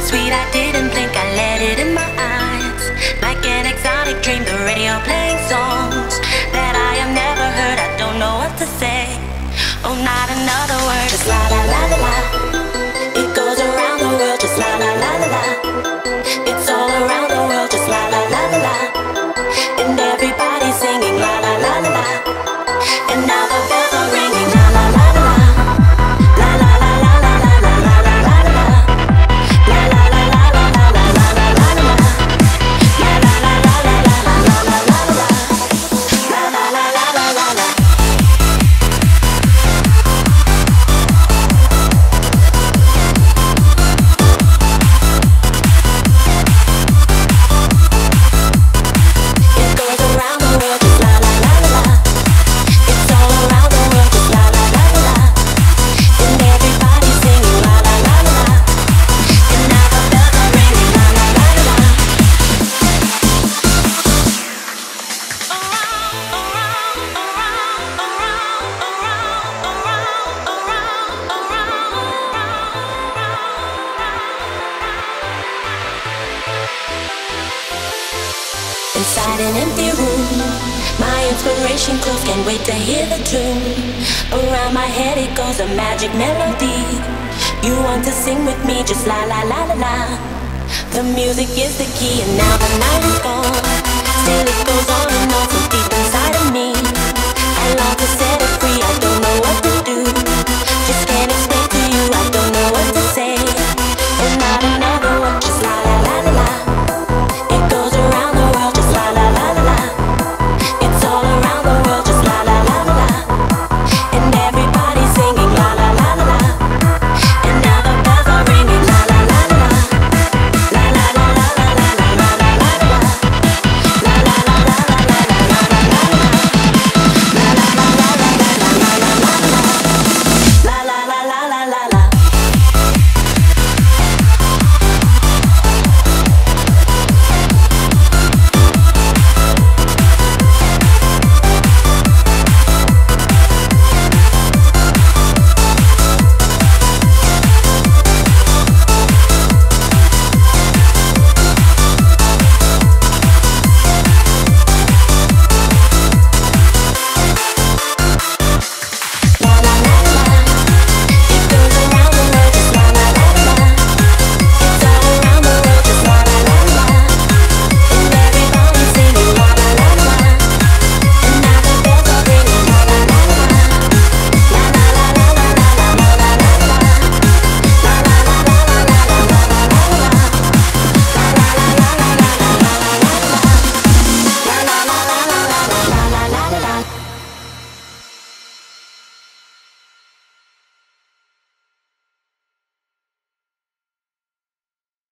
sweet, I didn't blink, I let it in my eyes. Like an exotic dream, the radio playing songs that I have never heard, I don't know what to say. Oh, not another word, just la la la la la. It goes around the world, just la la la la la. It's all around the world, just la la la la la. And everybody's singing la la la la la. And now the bells are ringing la la la la la. La la la la la la la la la la la. La la la la la la la la la la la. La la la la la la la la la la la. La la la la la la la. Inside an empty room, my inspiration close, can't wait to hear the tune. Around my head it goes, a magic melody. You want to sing with me, just la la la la la. The music is the key and now the night is gone. Still it goes on and on so deep inside of me.